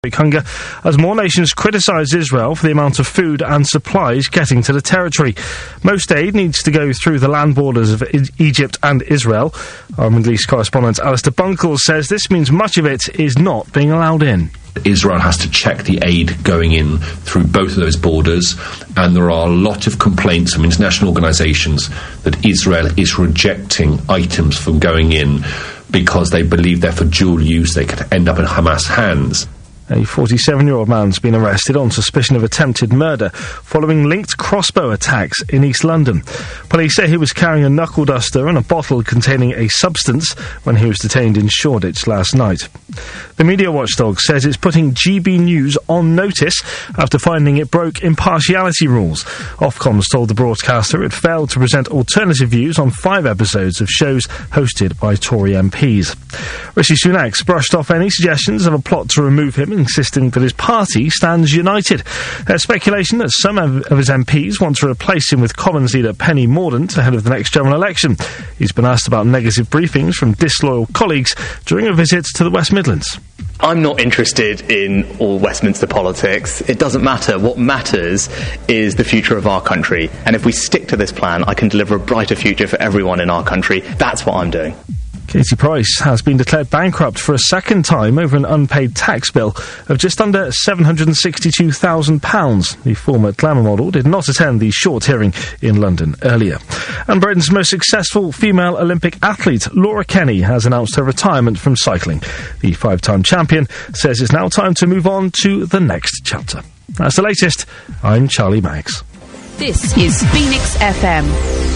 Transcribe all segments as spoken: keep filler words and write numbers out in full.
hunger as more nations criticise Israel for the amount of food and supplies getting to the territory. Most aid needs to go through the land borders of e- Egypt and Israel. Our Middle East correspondent Alistair Bunkles says this means much of it is not being allowed in. Israel has to check the aid going in through both of those borders, and there are a lot of complaints from international organisations that Israel is rejecting items from going in because they believe they're for dual use. They could end up in Hamas hands. A forty-seven-year-old man's been arrested on suspicion of attempted murder following linked crossbow attacks in East London. Police say he was carrying a knuckle duster and a bottle containing a substance when he was detained in Shoreditch last night. The media watchdog says it's putting G B News on notice after finding it broke impartiality rules. Ofcom's told the broadcaster it failed to present alternative views on five episodes of shows hosted by Tory M Ps. Rishi Sunak's brushed off any suggestions of a plot to remove him, insisting that his party stands united. There's speculation that some of his M Ps want to replace him with Commons leader Penny Mordaunt ahead of the next general election. He's been asked about negative briefings from disloyal colleagues during a visit to the West Midlands. I'm not interested in all Westminster politics. It doesn't matter. What matters is the future of our country. And if we stick to this plan, I can deliver a brighter future for everyone in our country. That's what I'm doing. Katie Price has been declared bankrupt for a second time over an unpaid tax bill of just under seven hundred sixty-two thousand pounds. The former glamour model did not attend the short hearing in London earlier. And Britain's most successful female Olympic athlete, Laura Kenny, has announced her retirement from cycling. The five-time champion says it's now time to move on to the next chapter. That's the latest. I'm Charlie Maggs. This is Phoenix F M.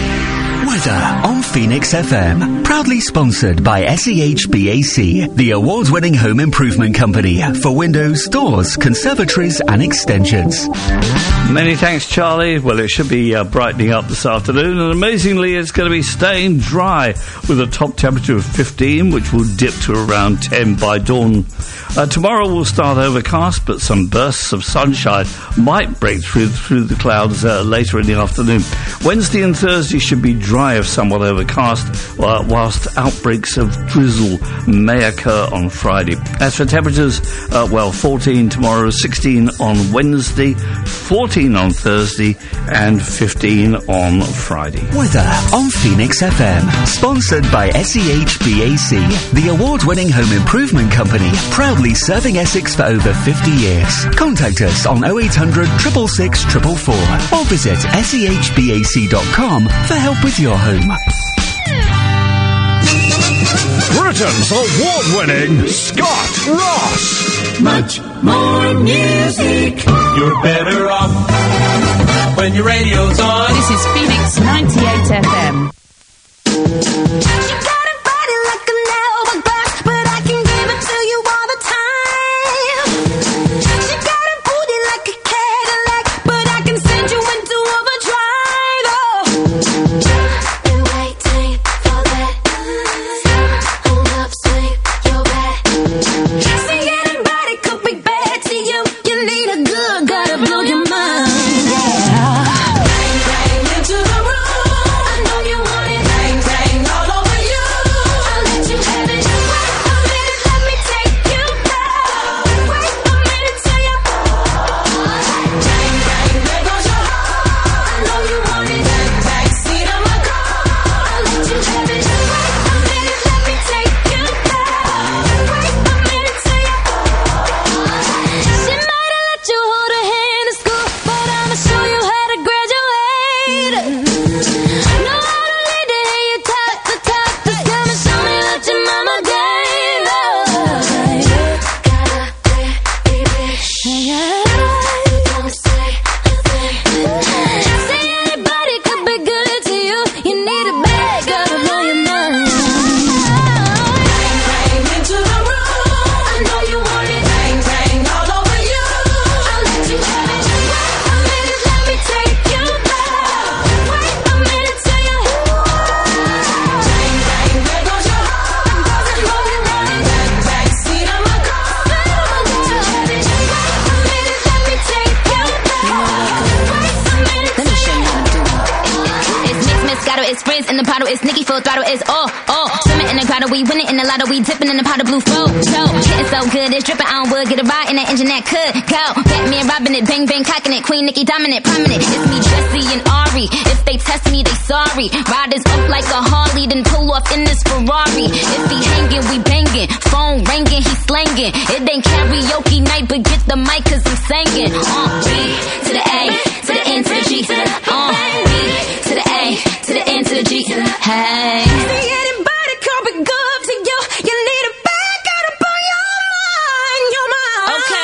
Weather on Phoenix F M. Proudly sponsored by S E H B A C, the award-winning home improvement company for windows, doors, conservatories and extensions. Many thanks, Charlie. Well, it should be uh, brightening up this afternoon, and amazingly it's going to be staying dry with a top temperature of fifteen, which will dip to around ten by dawn. Uh, tomorrow will start overcast, but some bursts of sunshine might break through through the clouds uh, later in the afternoon. Wednesday and Thursday should be dry if somewhat overcast, uh, whilst outbreaks of drizzle may occur on Friday. As for temperatures, uh, well, fourteen tomorrow, sixteen on Wednesday, fourteen on Thursday, and fifteen on Friday. Weather on Phoenix F M. Sponsored by S E H B A C, the award-winning home improvement company, proudly serving Essex for over fifty years. Contact us on oh eight hundred, six six six, four four four or visit S E H B A C dot com for help with your home. Britain's award-winning Scott Ross. Much more music. You're better off when your radio's on. This is Phoenix ninety-eight F M. It's Nikki full throttle, it's oh, oh. Swimming in the crowd, bottle, we win it in the lotto, we dipping in the pot of blue flow. So, getting so good, it's dripping on wood, get a ride in the engine that could go. Batman robbing it, bang bang cocking it, Queen Nicki dominant, prominent. It's me, Jesse and Ari. If they test me, they sorry. Riders up like a Harley, then pull off in this Ferrari. If he hanging, we banging. Phone ringing, he slanging. It ain't karaoke night, but get the mic cause I'm singing. Uh, B to the A, to the N to the G. Uh, B to the A, to the N to the G. Hey. See anybody coming good to you? You need a back out up on your mind, your mind. Okay.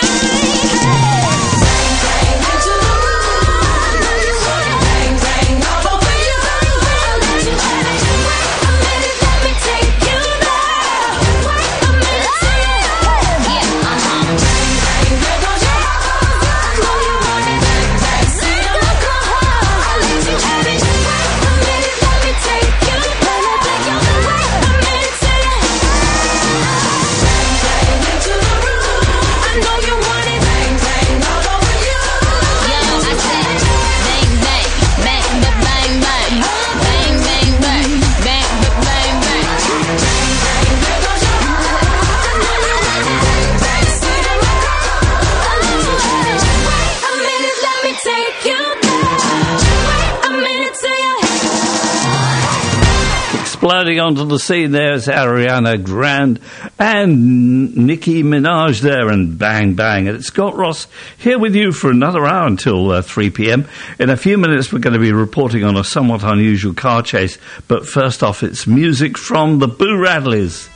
Exploding onto the scene, there's Ariana Grande and Nicki Minaj there, and bang, bang. And it's Scott Ross here with you for another hour until uh, three p.m. In a few minutes, we're going to be reporting on a somewhat unusual car chase. But first off, it's music from the Boo Radleys.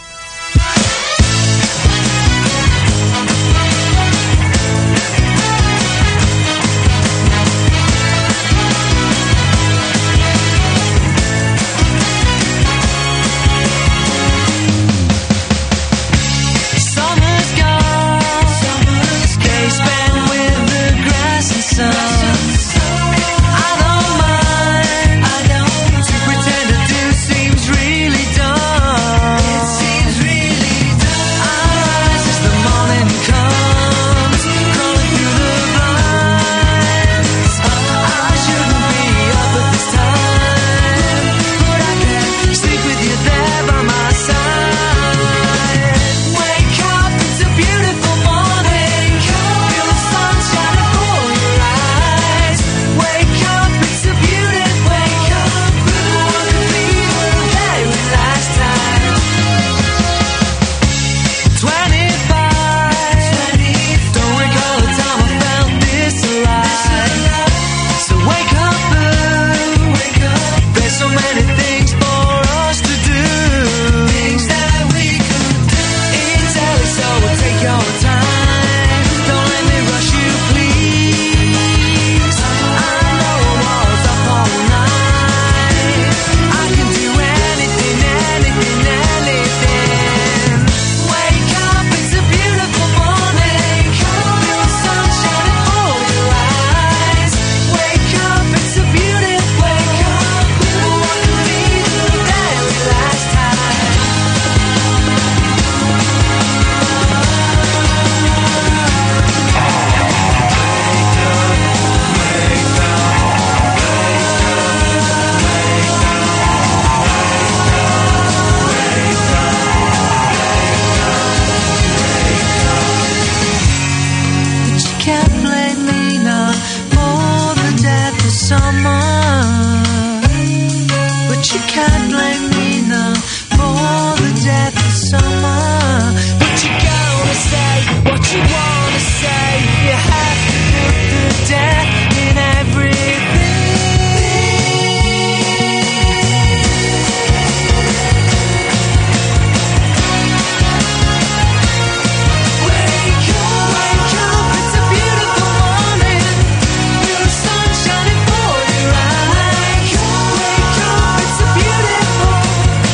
Seems really dumb.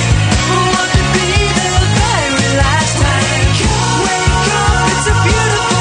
Beautiful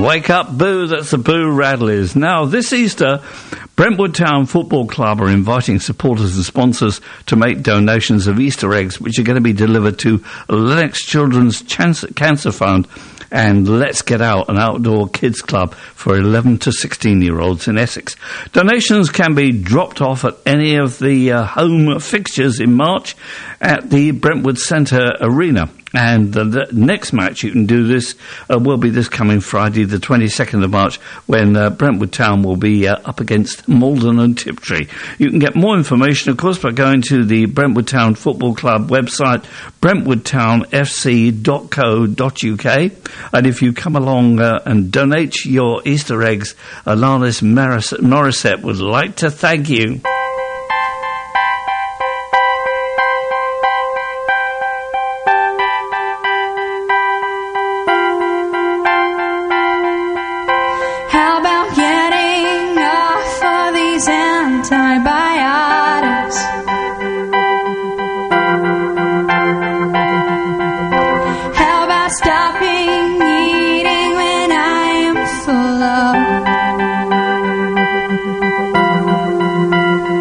Wake up, boo, that's the Boo Radleys. Now, this Easter, Brentwood Town Football Club are inviting supporters and sponsors to make donations of Easter eggs, which are going to be delivered to Lennox Children's Cancer Fund and Let's Get Out, an outdoor kids club for eleven to sixteen year olds in Essex. Donations can be dropped off at any of the uh, home fixtures in March at the Brentwood Centre Arena. And the, the next match you can do this uh, will be this coming Friday, the twenty-second of March, when uh, Brentwood Town will be uh, up against Malden and Tiptree. You can get more information, of course, by going to the Brentwood Town Football Club website, brentwood town f c dot co dot u k. And if you come along uh, and donate your Easter eggs, Alanis Morissette, Morissette would like to thank you. Antibiotics. How about stopping eating when I am full of?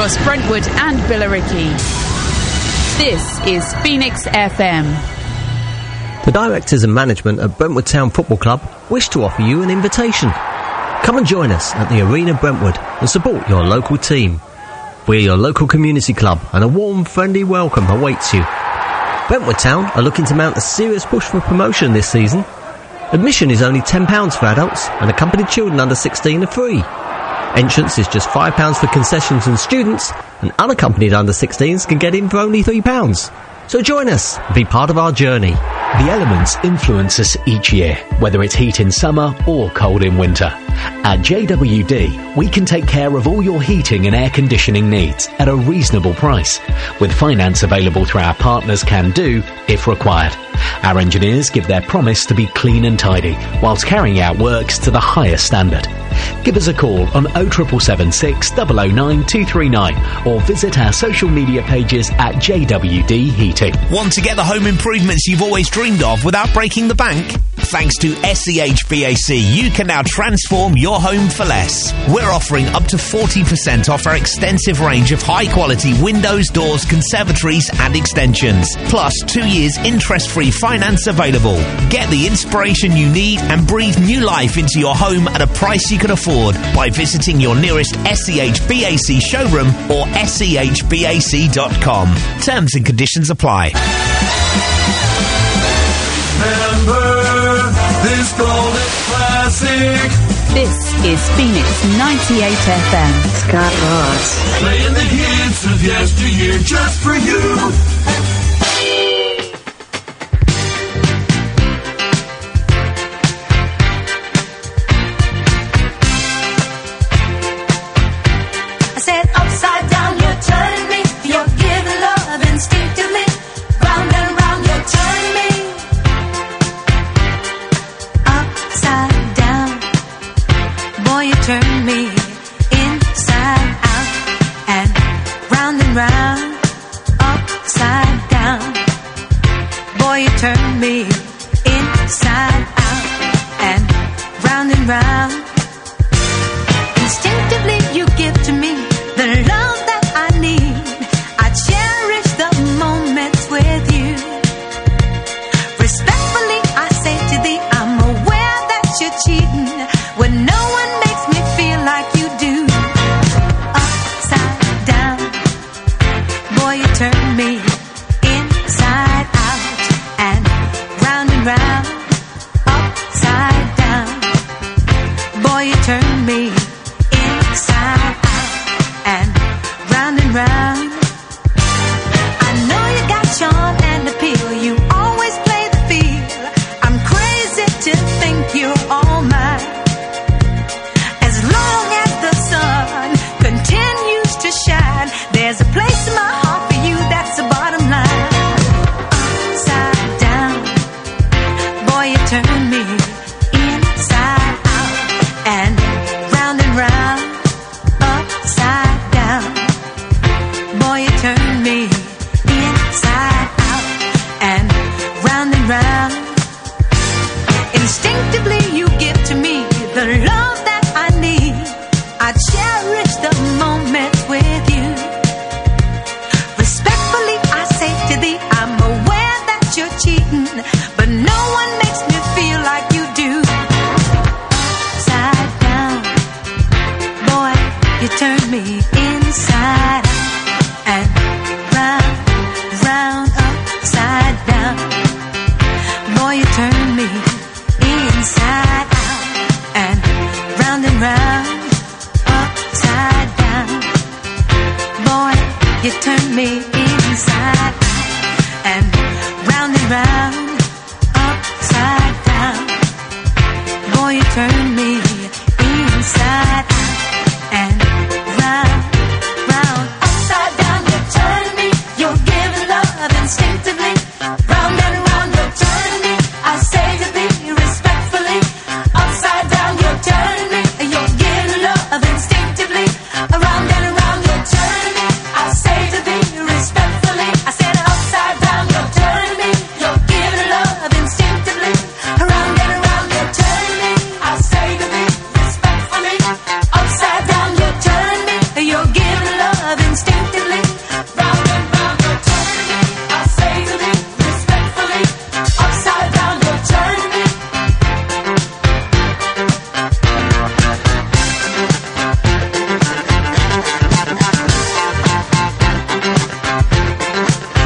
across Brentwood and Billericay. This is Phoenix F M. The directors and management at Brentwood Town Football Club wish to offer you an invitation. Come and join us at the Arena Brentwood and support your local team. We're your local community club and a warm, friendly welcome awaits you. Brentwood Town are looking to mount a serious push for promotion this season. Admission is only ten pounds for adults and accompanied children under sixteen are free. Entrance is just five pounds for concessions and students, and unaccompanied under sixteens can get in for only three pounds. So join us and be part of our journey. The elements influence us each year, whether it's heat in summer or cold in winter. At J W D, we can take care of all your heating and air conditioning needs at a reasonable price, with finance available through our partners Can Do if required. Our engineers give their promise to be clean and tidy, whilst carrying out works to the highest standard. Give us a call on oh seven seven six, zero zero nine, two three nine or visit our social media pages at J W D Heating. Want to get the home improvements you've always dreamed of without breaking the bank? Thanks to S E H B A C, you can now transform your home for less. We're offering up to forty percent off our extensive range of high-quality windows, doors, conservatories and extensions. Plus, two years interest-free finance available. Get the inspiration you need and breathe new life into your home at a price you can afford by visiting your nearest S E H B A C showroom or S E H B A C dot com. Terms and conditions apply. Remember this golden classic. This is Phoenix ninety-eight F M. Scott Ross. Playing the hits of yesteryear just for you.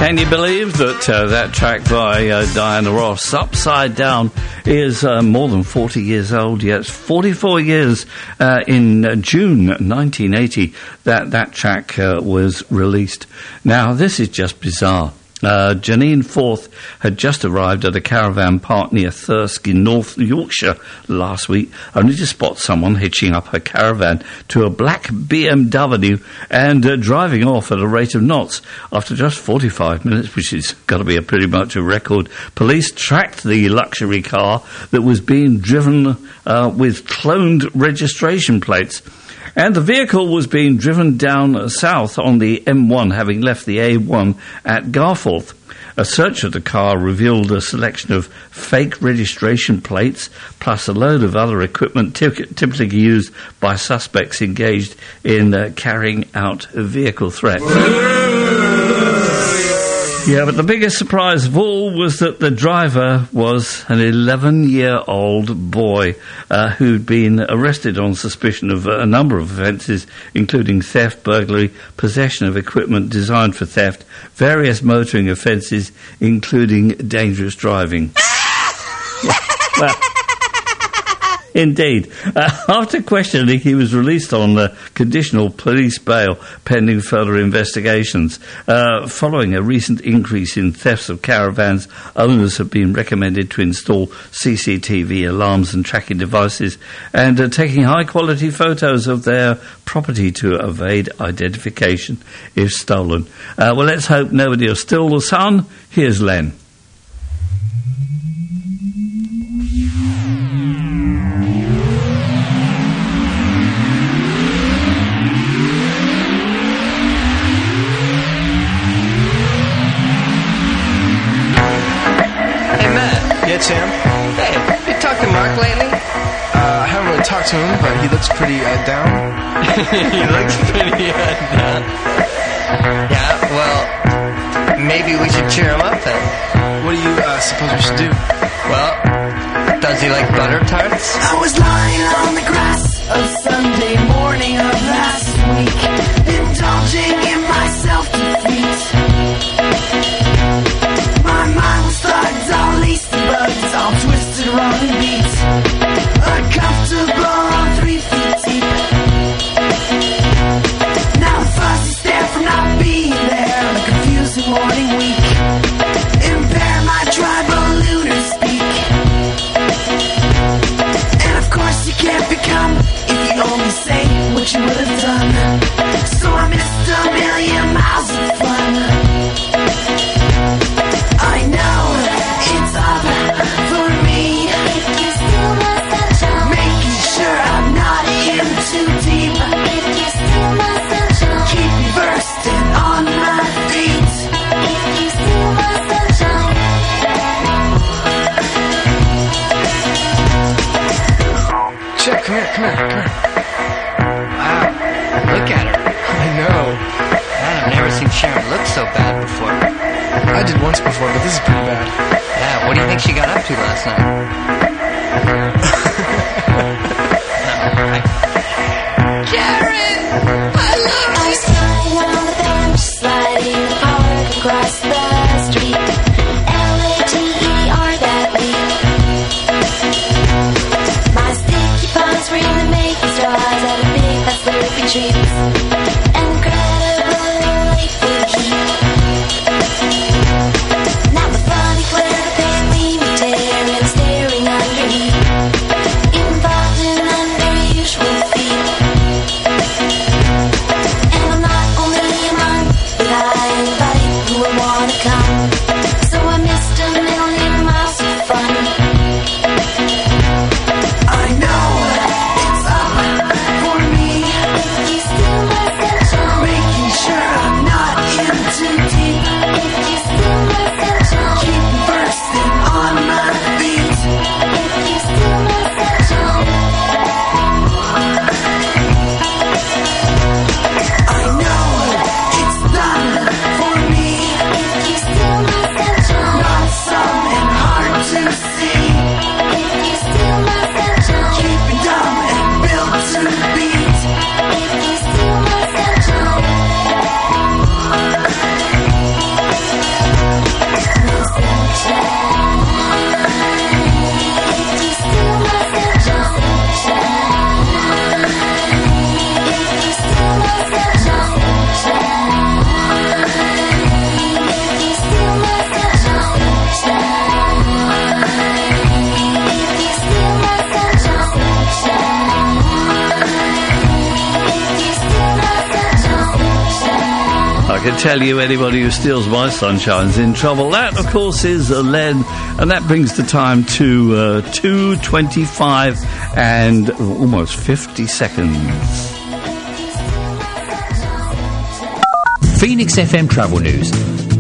Can you believe that uh, that track by uh, Diana Ross, Upside Down, is uh, more than forty years old? Yes, forty-four years uh, in uh, June nineteen eighty that that track uh, was released. Now, this is just bizarre. Uh, Janine Forth had just arrived at a caravan park near Thirsk in North Yorkshire last week, only to spot someone hitching up her caravan to a black B M W and uh, driving off at a rate of knots. After just forty-five minutes, which has got to be a pretty much a record, police tracked the luxury car that was being driven uh, with cloned registration plates. And the vehicle was being driven down south on the M one, having left the A one at Garforth. A search of the car revealed a selection of fake registration plates, plus a load of other equipment ty- typically used by suspects engaged in uh, carrying out vehicle threats. Yeah, but the biggest surprise of all was that the driver was an eleven-year-old boy uh, who'd been arrested on suspicion of uh, a number of offences, including theft, burglary, possession of equipment designed for theft, various motoring offences, including dangerous driving. Well, indeed. Uh, after questioning, he was released on uh, conditional police bail pending further investigations. Uh, following a recent increase in thefts of caravans, owners have been recommended to install C C T V alarms and tracking devices and uh, taking high-quality photos of their property to evade identification if stolen. Uh, well, let's hope nobody will steal the sun. Here's Len. Sam? Hey, you talked to Mark lately? Uh, I haven't really talked to him, but he looks pretty uh, down. He looks pretty uh, down. Yeah, well, maybe we should cheer him up then. What do you uh, suppose we should do? Well, does he like butter tarts? I was lying on the grass of Sunday morning of last week, indulging in my self-defeat. My mind was thugged, all laced and bugs, all twisted, wrong and beat. Uncomfortable on three feet deep. Now the fuzzy stare from not being there on a confusing morning week. Impair my tribal lunar speak. And of course you can't become if you only say what you would have done. So I missed a million miles of fun. I know it's up for me. If you steal my sunshine, making sure I'm not in too deep. If you steal my sunshine, keep me bursting on my feet. If you steal my sunshine. Check, come here, come here, come here. Wow, look at her. I know. Man, I've never seen Sharon look so bad before. I did once before, but this is pretty bad. Yeah, what do you think she got up to last night? Karen! I love you! I was flying on the bench, sliding hard across the street. L A T E R that week. My sticky palms were in the making straws at a big fast slurpy treats. Incredibly flaky. Now the funny glare of pain leave me tearing, staring underneath, involved in unusual feet. And I'm not can tell you anybody who steals my sunshine's in trouble. That, of course, is uh, Len, and that brings the time to uh, two twenty-five and almost fifty seconds. Phoenix F M Travel News.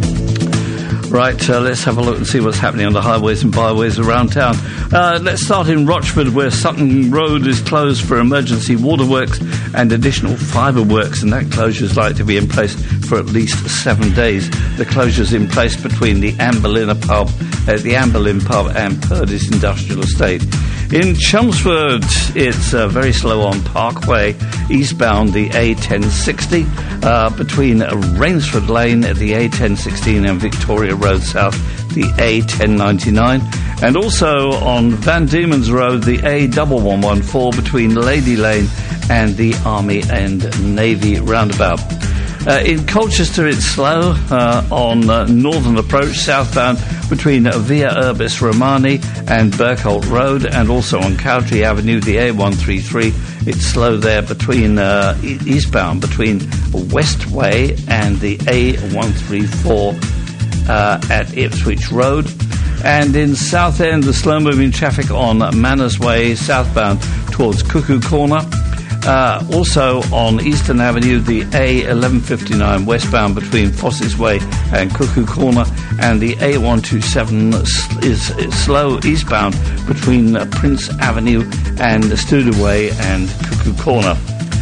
Right, uh, let's have a look and see what's happening on the highways and byways around town. Uh, let's start in Rochford, where Sutton Road is closed for emergency waterworks and additional fibre works, and that closure is likely to be in place for at least seven days. The closure is in place between the Amberlin pub, uh, the Amberlin pub and Purdis Industrial Estate. In Chelmsford, it's uh, very slow on Parkway, eastbound the A ten sixty, uh, between Rainsford Lane at the A ten sixteen and Victoria Road South, the A ten ninety-nine, and also on Van Diemen's Road, the A one one one four between Lady Lane and the Army and Navy roundabout. Uh, in Colchester, it's slow uh, on uh, Northern Approach southbound between Via Urbis Romani and Berkholt Road, and also on Cowdrey Avenue, the A one thirty-three. It's slow there between uh, e- eastbound between Westway and the A one thirty-four uh, at Ipswich Road. And in Southend, the slow-moving traffic on Manners Way southbound towards Cuckoo Corner. Uh, also on Eastern Avenue, the A eleven fifty-nine westbound between Fosses Way and Cuckoo Corner, and the A one twenty-seven is, is slow eastbound between uh, Prince Avenue and Studer Way and Cuckoo Corner.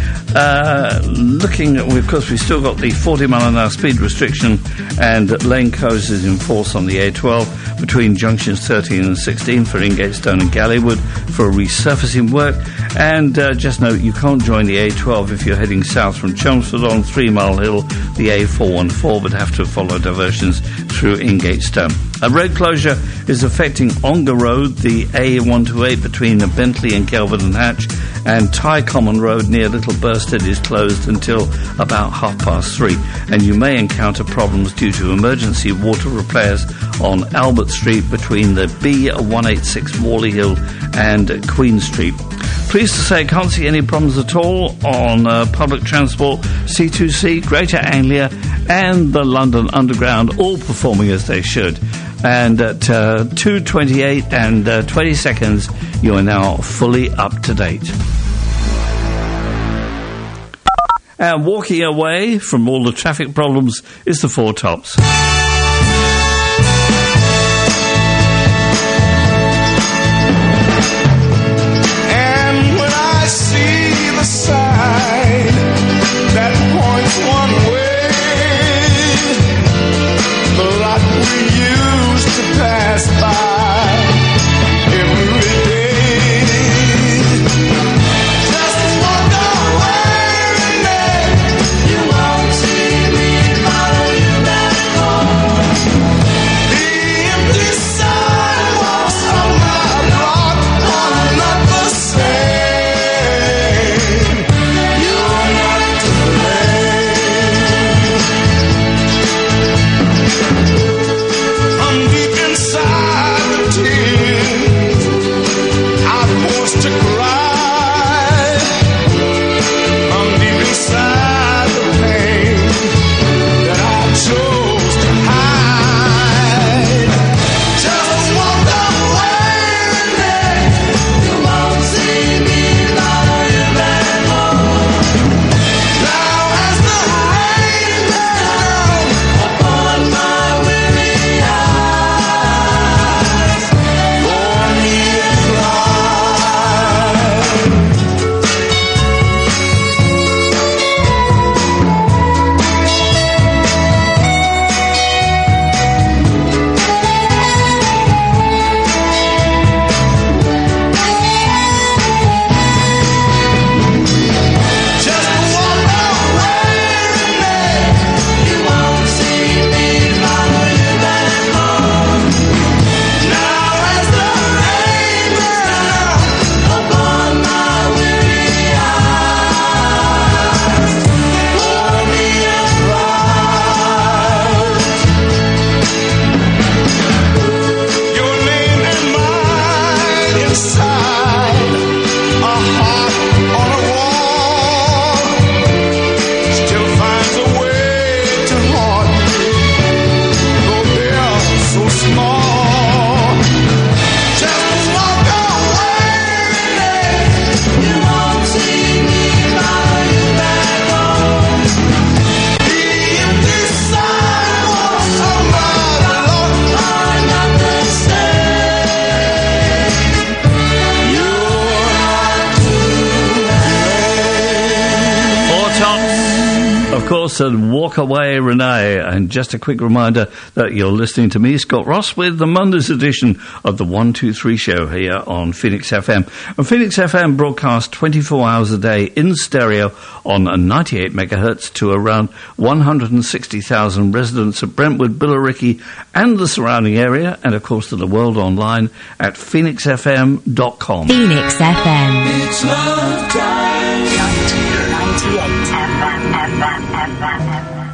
Uh, looking at, of course, we've still got the forty mile an hour speed restriction, and lane closures in force on the A twelve between junctions thirteen and sixteen for Ingatestone and Gallywood for resurfacing work. And uh, just note, you can't join the A twelve if you're heading south from Chelmsford on Three Mile Hill, the A four one four, but have to follow diversions through Ingatestone. A road closure is affecting Ongar Road, the A one twenty-eight between Bentley and Kelvin and Hatch, and Ty Common Road near Little Bursted is closed until about half past three. And you may encounter problems due to emergency water repairs on Albert Street between the B one eighty-six Worley Hill and Queen Street. Pleased to say, can't see any problems at all on uh, public transport, C two C, Greater Anglia and the London Underground, all performing as they should. And at uh, two twenty-eight and uh, twenty seconds, you are now fully up to date. And walking away from all the traffic problems is the Four Tops. And when I see the sign that points one way, the lot we used to pass by every day, just walk away, and then you won't see me follow you back home. of course, and Walk Away Renee. And just a quick reminder that you're listening to me, Scott Ross, with the Monday's edition of the one two three show here on Phoenix F M. And Phoenix F M broadcasts twenty-four hours a day in stereo on ninety-eight megahertz to around one hundred sixty thousand residents of Brentwood, Billericay and the surrounding area, and of course to the world online at phoenix f m dot com. Phoenix F M. It's love time. ninety-eight F M, F M, F M, F M.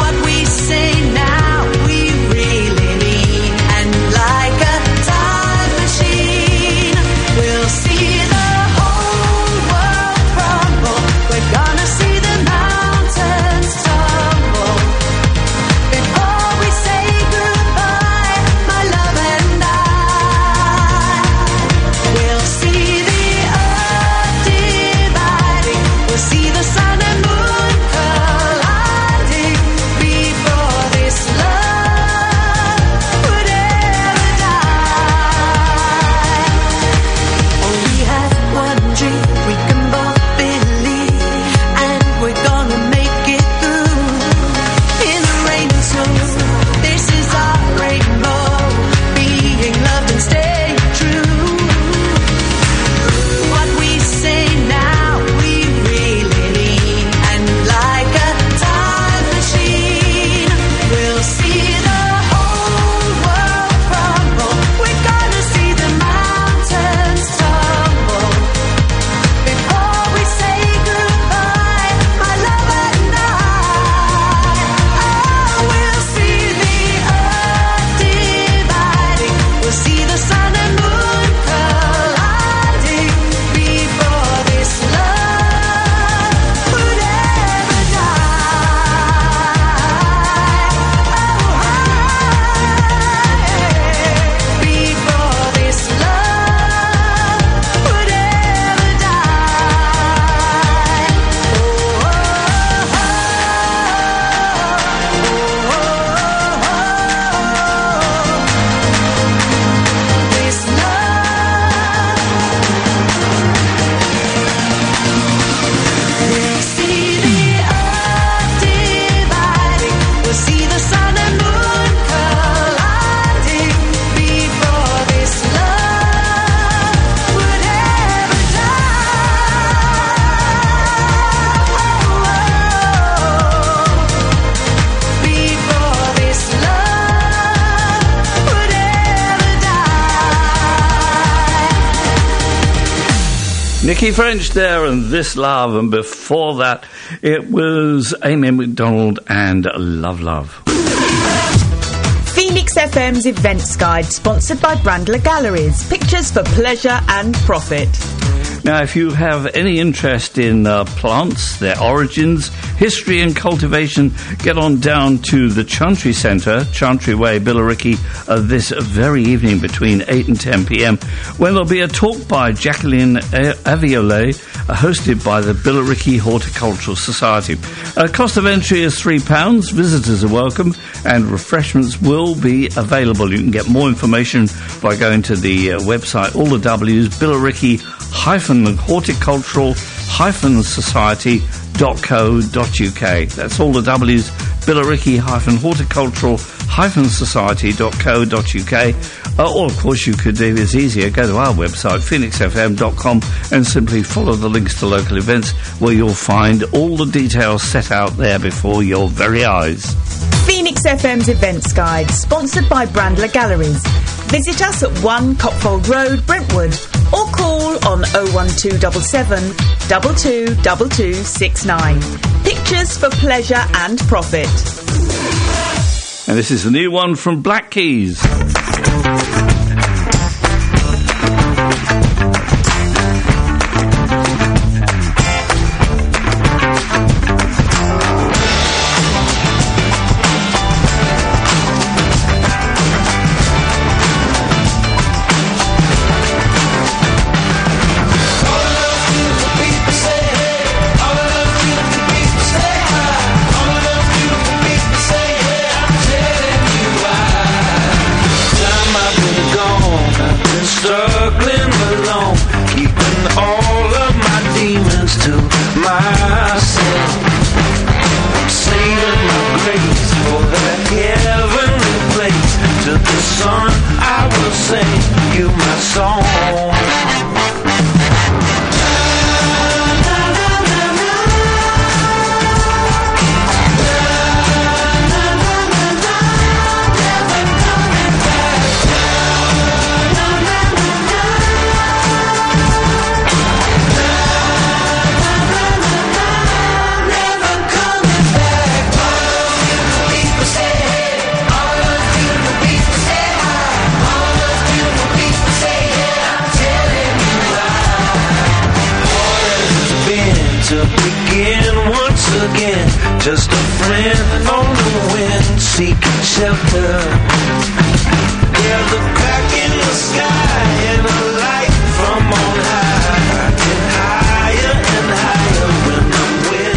Time Nicky French there and This Love, and before that it was Amy McDonald and Love Love. Phoenix F M's Events Guide, sponsored by Brandler Galleries. Pictures for pleasure and profit. Now, if you have any interest in uh, plants, their origins, history and cultivation, get on down to the Chantry Centre, Chantry Way, Billericay, uh, this very evening between eight and ten p.m, when there'll be a talk by Jacqueline A- Aviole, uh, hosted by the Billericay Horticultural Society. Uh, cost of entry is three pounds, visitors are welcome, and refreshments will be available. You can get more information by going to the uh, website, all the W's, Billericay hyphen horticultural hyphen society dot co dot uk. That's all the W's, Billericay hyphen horticultural hyphen society dot co dot uk. Uh, or, of course, you could do this easier. Go to our website, phoenix f m dot com, and simply follow the links to local events, where you'll find all the details set out there before your very eyes. Phoenix F M's Events Guide, sponsored by Brandler Galleries. Visit us at one Copfold Road, Brentwood, or call on oh one two seven seven, two two two two six nine. Pictures for pleasure and profit. And this is the new one from Black Keys. Just a friend on the wind, seeking shelter. There's a crack in the sky and a light from on high, getting higher and higher when I'm with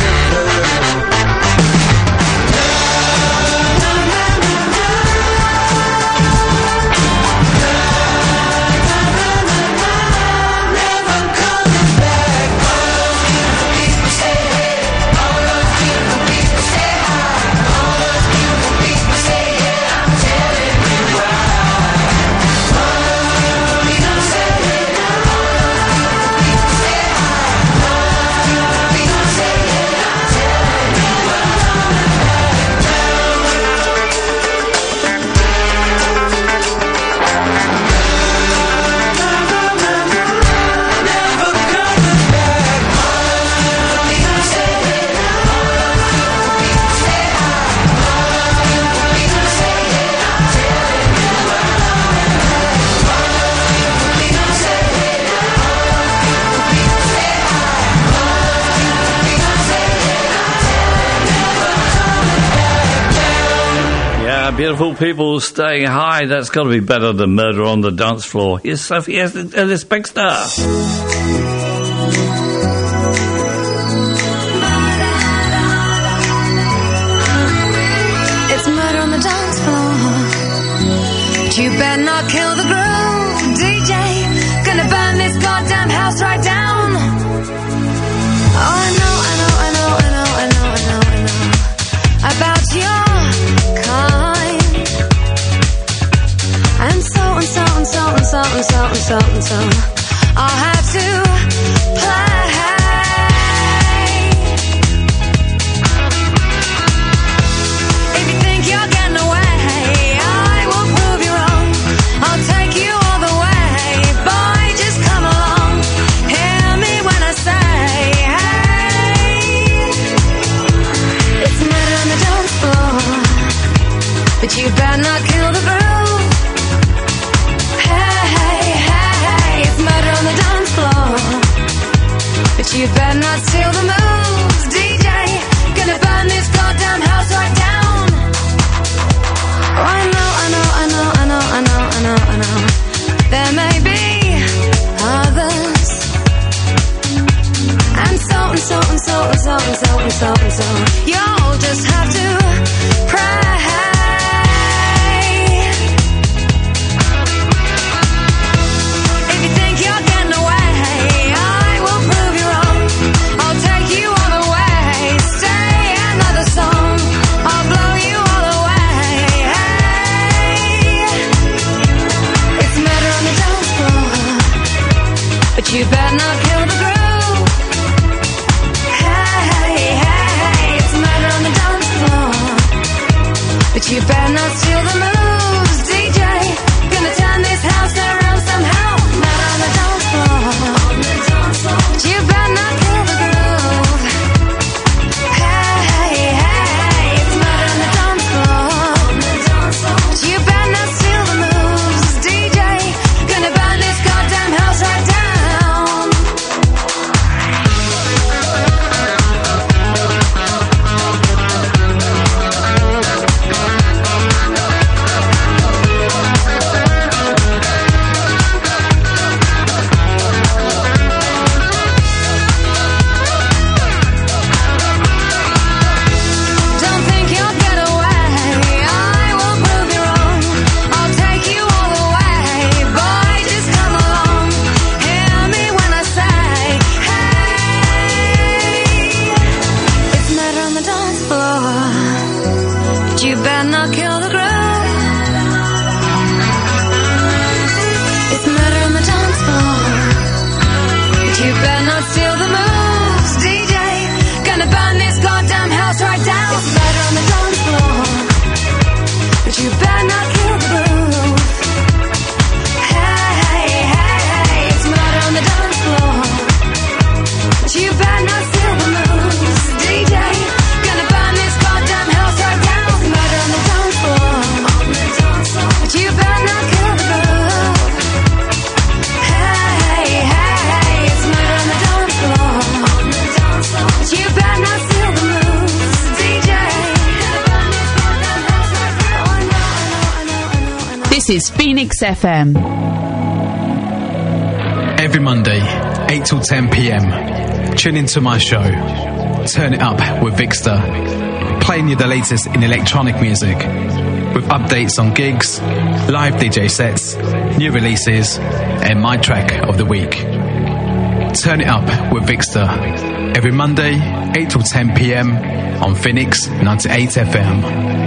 Beautiful people staying high. That's got to be better than Murder on the Dance Floor. Here's Sophie Ellis Bextor. It's murder on the dance floor. But you better not kill the groove, D J. Gonna burn this goddamn house right down. Oh, I know, I know, I know, I know, I know, I know, I know about your kind. And so and so and so and so and so and so and so I'll have to play. If you think you're getting away, I will prove you wrong. I'll take you all the way. Boy, just come along. Hear me you better not steal the moves, D J. Gonna burn this goddamn house right down. Oh, I know, I know, I know, I know, I know, I know, I know. There may be others. And so and so and so and so and so and so and so. You'll just have to pray. If you think you're getting away, I will prove you wrong. I'll take you all the way. Stay another song. I'll blow you all away. Hey, it's murder on the dance floor, but you better not kill the groove. Hey, hey, hey, it's murder on the dance floor, but you better not steal the moves, D J. Gonna turn this house around somehow. Murder on the dance floor, but you better not kill the groove. Hey, hey, hey, it's murder on the dance floor, but you better not steal the moves, D J. Gonna burn this goddamn house right down. Don't think you'll get away. I will prove you wrong. I'll take you all the way. Boy, just come along. Hear me when I say, hey, it's murder on the dance floor, but you better not kill the groove. It's murder on the dance floor, but you better not steal the moves, D J. Gonna burn this goddamn house right down. It's murder on the dance floor, but you better not kill the groove. Hey, hey, hey, it's murder on the dance floor, but you better not steal the moves, D J. Gonna burn this goddamn house right down. It's murder on the dance floor, but you better not kill the groove. Hey, hey, hey, it's murder on the dance floor, but you better not steal the moves, D J. This is Phoenix F M. Every Monday, eight till ten p.m. Tune into my show, Turn It Up with Vixter, playing you the latest in electronic music, with updates on gigs, live D J sets, new releases, and my track of the week. Turn It Up with Vixter, every Monday, eight till ten p.m. on Phoenix ninety-eight F M.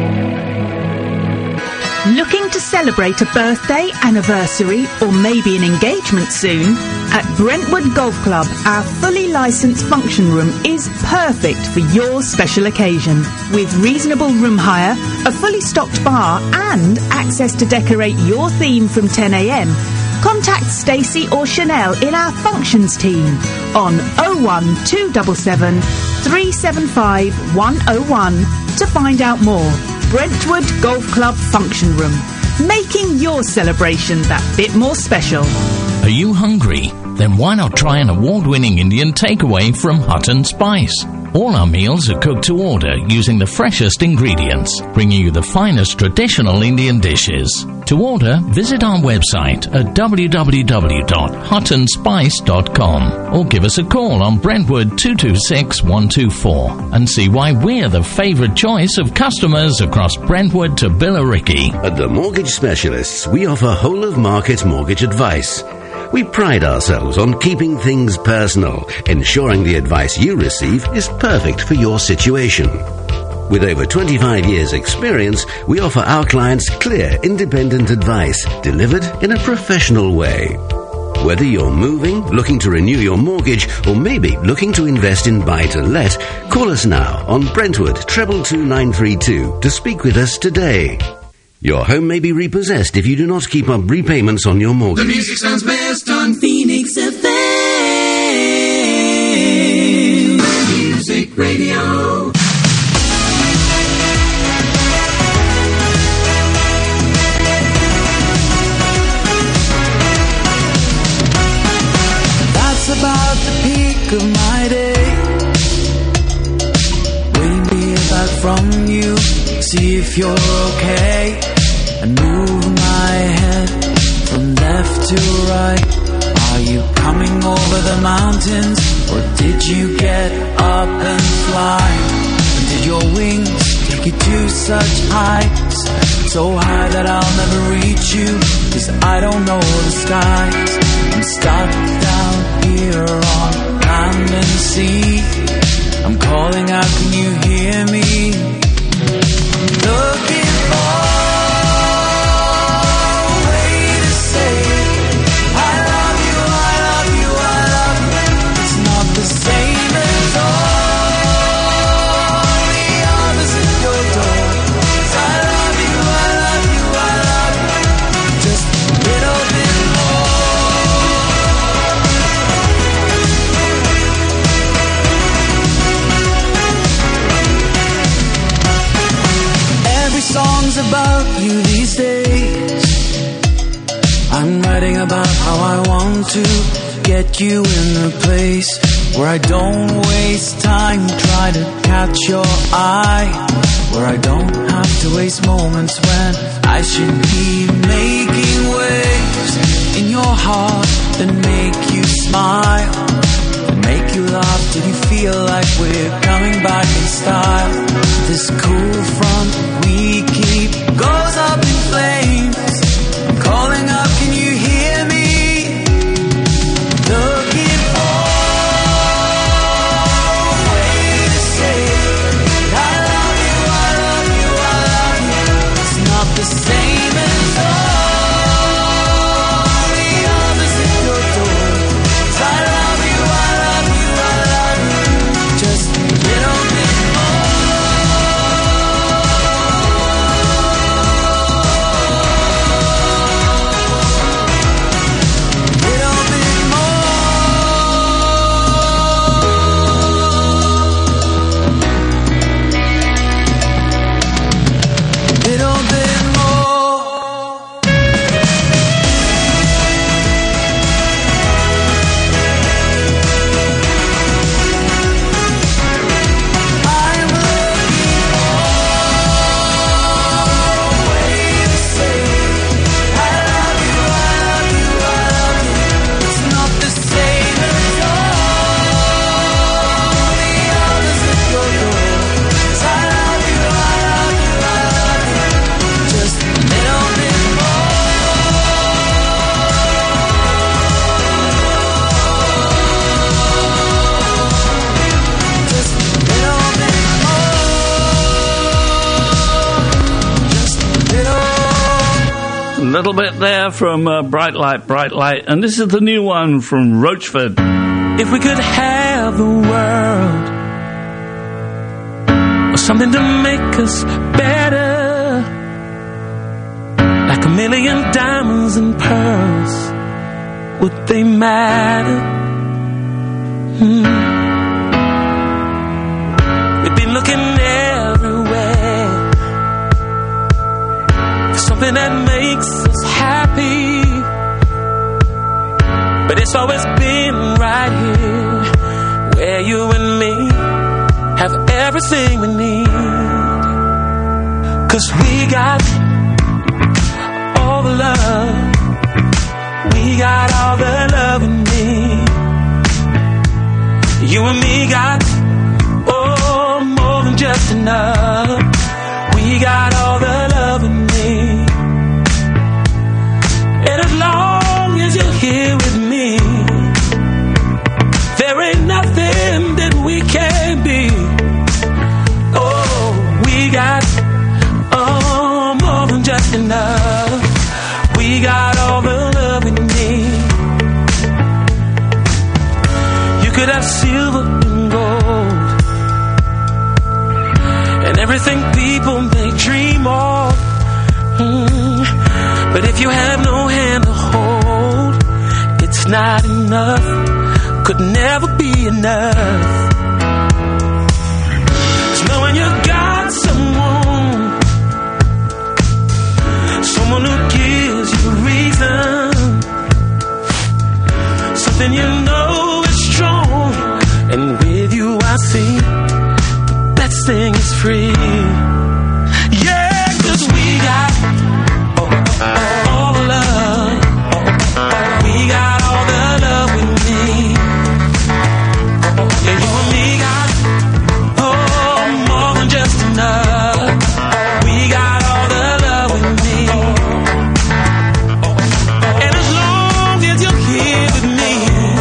Looking to celebrate a birthday, anniversary, or maybe an engagement soon? At Brentwood Golf Club, our fully licensed function room is perfect for your special occasion. With reasonable room hire, a fully stocked bar, and access to decorate your theme from ten a.m, contact Stacey or Chanel in our functions team on oh one two seven seven, three seven five, one oh one to find out more. Brentwood Golf Club Function Room, making your celebration that bit more special. Are you hungry? Then why not try an award-winning Indian takeaway from Hut and Spice? All our meals are cooked to order using the freshest ingredients, bringing you the finest traditional Indian dishes. To order, visit our website at w w w dot hut and spice dot com or give us a call on Brentwood two two six, one two four and see why we're the favourite choice of customers across Brentwood to Billericay. At the Mortgage Specialists, we offer whole-of-market mortgage advice. We pride ourselves on keeping things personal, ensuring the advice you receive is perfect for your situation. With over twenty-five years' experience, we offer our clients clear, independent advice delivered in a professional way. Whether you're moving, looking to renew your mortgage, or maybe looking to invest in buy-to-let, call us now on Brentwood two two nine three two to speak with us today. Your home may be repossessed if you do not keep up repayments on your mortgage. The music sounds best on Phoenix F M. Music Radio. That's about the peak of my day. Waiting to hear back from you, see if you're okay. And move my head from left to right. Are you coming over the mountains, or did you get up and fly? Or did your wings take you to such heights, so high that I'll never reach you, 'cause I don't know the skies. I'm stuck down here on land and sea. I'm calling out, can you hear me? I'm looking for a way to say I love you, I love you, I love you. It's not the same as all the others at your door. I love you, I love you, I love you. Just a little bit songs about you these days. I'm writing about how I want to get you in a place where I don't waste time, try to catch your eye, where I don't have to waste moments when I should be making waves in your heart that make you smile, that make you laugh till you feel like we're coming back in style. This cool front we keep goes up in flames. I'm calling up, can you hear me? Looking for a way to say I love you, I love you, I love you. It's not the same as all the others at your door. I love you, I love you, I love you. Just a little bit more. A little bit there from uh, Bright Light, Bright Light, and this is the new one from Roachford. If we could have the world, or something to make us better, like a million diamonds and pearls, would they matter? Hmm. We've been looking everywhere for something that makes us happy, but it's always been right here, where you and me have everything we need. 'Cause we got all the love, we got all the love we need. You and me got, oh, more than just enough. We got all the love we need. And as long as you're here with me, there ain't nothing that we can't be. Oh, we got, oh, more than just enough. We got all the love we need. You could have silver and gold, and everything people may dream of. Mm. But if you have no hand to hold, it's not enough, could never be enough. 'Cause knowing you got someone, someone who gives you reason, something you know is strong, And with you I see the best thing is free. Yeah, 'cause we got oh, oh, all the love. Oh, oh, we got all the love we need. Yeah, you and me got oh, more than just enough. We got all the love we need. And as long as you're here with me,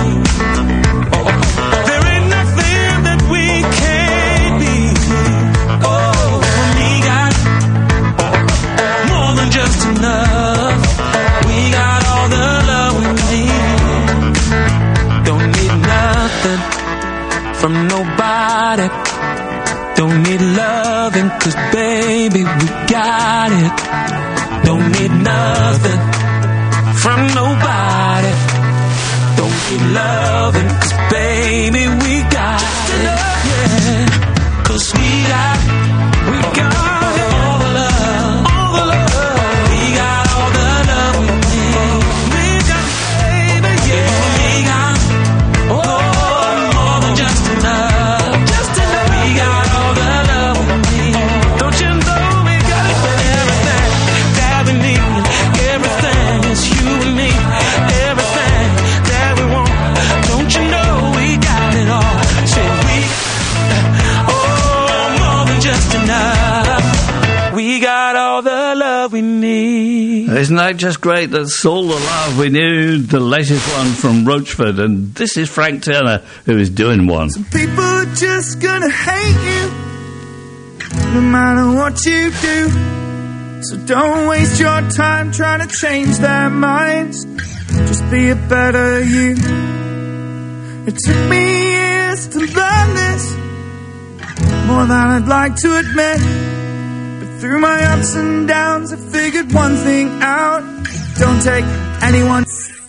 there ain't nothing that we can't be. Oh, we got more than just enough. We got all the love we need. Don't need nothing from nobody. Don't need loving, 'cause baby we got it. Don't need nothing from nobody. Don't need loving, 'cause baby we got it. Yeah, 'cause we got, we got all the love, all the love. We got all the love we need. We got, baby, yeah. We got, oh, more than just enough. Just enough. We got all the love we need. Don't you know we got it for everything that we need? Everything is you and me. Everything that we want. Don't you know we got it all? Say we, oh, more than just enough. We got all the love we need. Isn't that just great? That's all the love we knew. The latest one from Roachford, and this is Frank Turner who is doing one. People are just gonna hate you, no matter what you do. So don't waste your time trying to change their minds. Just be a better you. It took me years to learn this, more than I'd like to admit. But through my ups and downs, I figured one thing out: don't take anyone.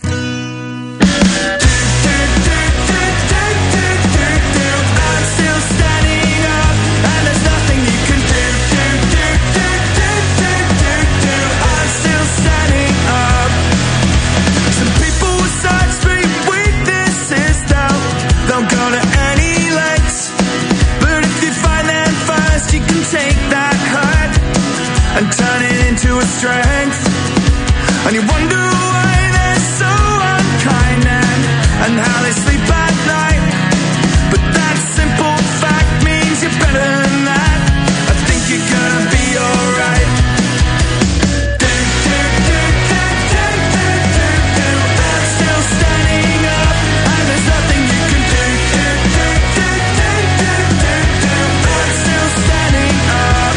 And turn it into a strength. And you wonder why they're so unkind and, and how they sleep at night. But that simple fact means you're better than that. I think you're gonna be alright. I'm still standing up, and there's nothing you can do. I'm still standing up.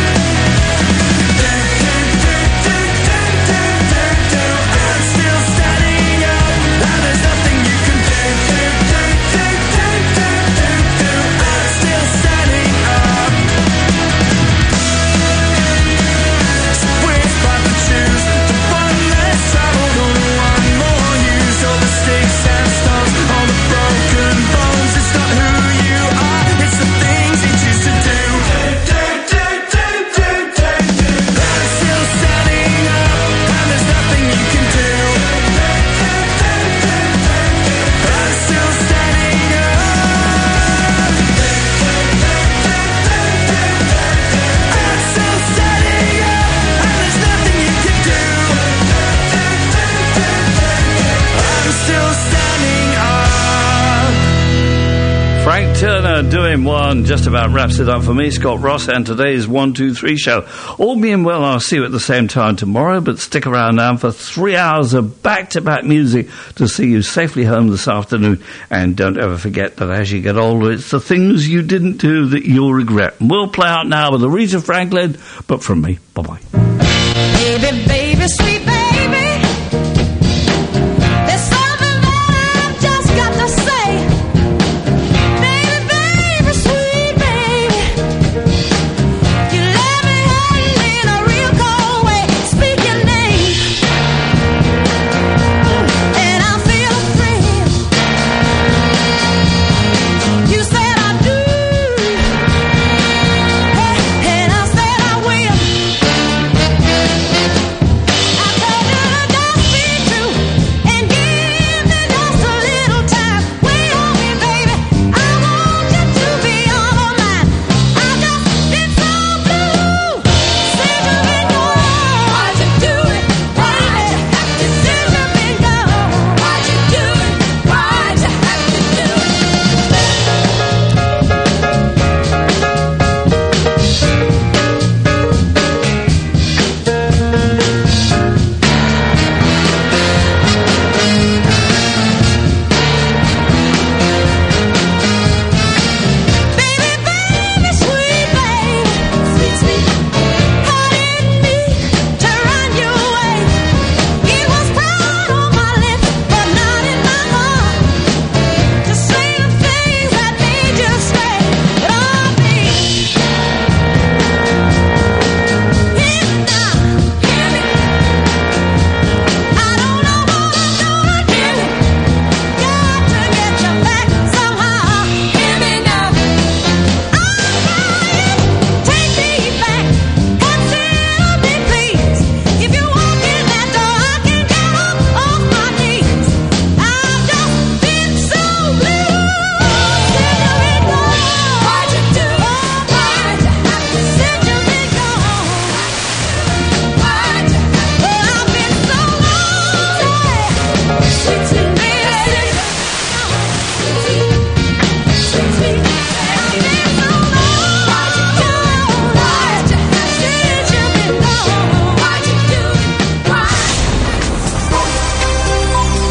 Frank Turner doing one just about wraps it up for me, Scott Ross, and today's one two three show. All being well, I'll see you at the same time tomorrow, but stick around now for three hours of back-to-back music to see you safely home this afternoon. And don't ever forget that as you get older, it's the things you didn't do that you'll regret. We'll play out now with Aretha Franklin, but from me, bye-bye. Baby, baby, sweet baby. There's something that I've just got to say. Baby, baby, sweet baby. You let me hang in a real cold way. Speak your name, and I feel afraid. You said I do, and I said I will.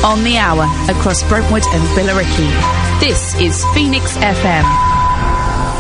on the hour across Brentwood and Billericay. This is Phoenix F M.